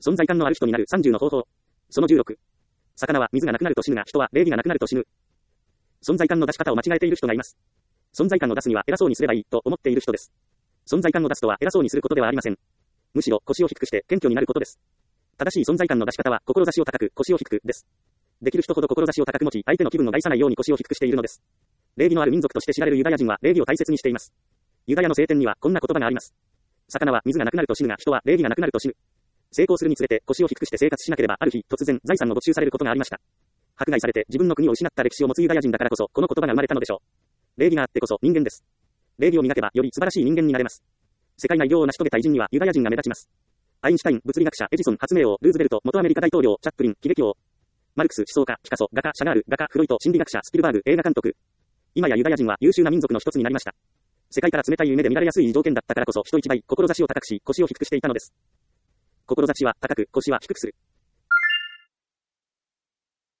存在感のある人になる30の方法。その16。魚は水がなくなると死ぬが人は礼儀がなくなると死ぬ。存在感の出し方を間違えている人がいます。存在感を出すには偉そうにすればいいと思っている人です。存在感を出すとは偉そうにすることではありません。むしろ腰を低くして謙虚になることです。正しい存在感の出し方は志を高く腰を低くです。できる人ほど志を高く持ち相手の気分を害さないように腰を低くしているのです。礼儀のある民族として知られるユダヤ人は礼儀を大切にしています。ユダヤの聖典にはこんな言葉があります。魚は水がなくなると死ぬが人は礼儀がなくなると死ぬ。成功するにつれて腰を低くして生活しなければある日突然財産を没収されることがありました。迫害されて自分の国を失った歴史を持つユダヤ人だからこそこの言葉が生まれたのでしょう。礼儀があってこそ人間です。礼儀を磨けばより素晴らしい人間になれます。世界内領を成し遂げた偉人にはユダヤ人が目立ちます。アインシュタイン、物理学者、エジソン、発明王、ルーズベルト、元アメリカ大統領、チャップリン、喜劇王。マルクス、思想家、ピカソ、画家、シャガール、画家、フロイト、心理学者、スピルバーグ、映画監督。今やユダヤ人は優秀な民族の一つになりました。世界から冷たい目で見られやすい条件だったからこそ人一倍志を高くし腰を低くしていたのです。志は高く腰は低くする。